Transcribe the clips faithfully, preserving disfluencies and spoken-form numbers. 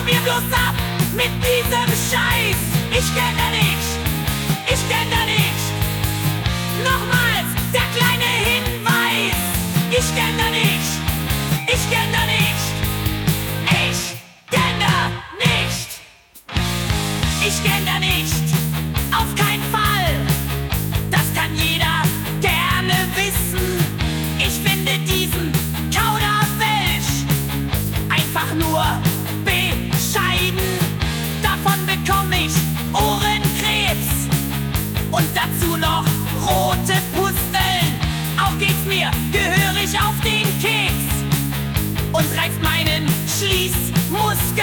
mir bloß ab mit diesem Scheiß. Ich kenne nicht, ich kenne nicht. Nochmals der kleine Hinweis. Ich kenne nicht, ich kenne nicht. Ich kenne nicht. Ich kenne nicht. Auf keinen Fall. Das kann jeder gerne wissen. Ich finde diesen Kauderwelsch einfach nur bescheiden. Davon bekomme ich Ohrenkrebs und dazu noch rote Pusteln. Auch geht's mir gehörig auf den Keks und reizt meinen Schließmuskel.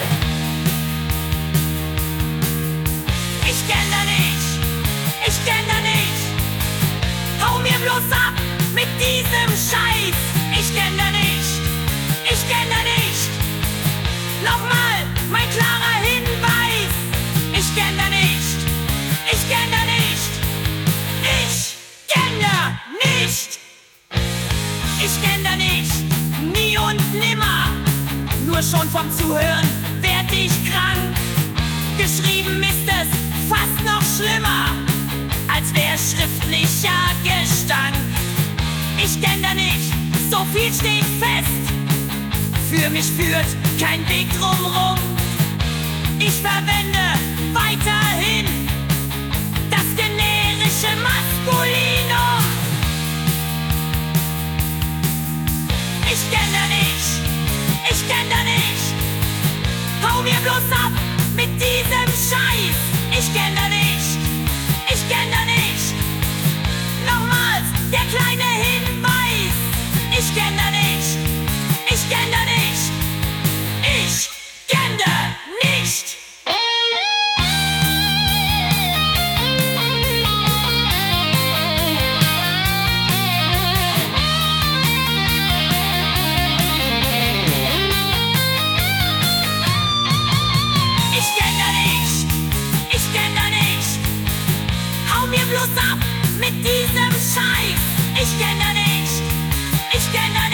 Ich kenne nicht, ich kenne nicht. Hau mir bloß ab mit diesem Scheiß. Ich kenne nicht, ich kenne nicht. Nochmal mein klarer Hinweis. Ich kenne nicht, ich kenne nicht. Ich kenne nicht. Ich kenne nicht, nie und nimmer. Nur schon vom Zuhören werd ich krank. Geschrieben ist es fast noch schlimmer, als wär schriftlicher Gestank. Ich kenne nicht, so viel steht fest. Für mich führt kein Weg drumrum. Ich verwende weiterhin das generische Maskulinum. Ich kenne nicht, ich kenne nicht. Hau mir bloß ab mit diesem Scheiß. Ich kenne nicht, ich kenne nicht. Nochmals der kleine Hinweis. Ich kenne nicht, ich kenne nicht. Ich kenne nicht. Ich kenne nicht, ich kenne nicht. Hau mir bloß ab mit diesem Scheiß. Ich kenne nicht, ich kenne nicht.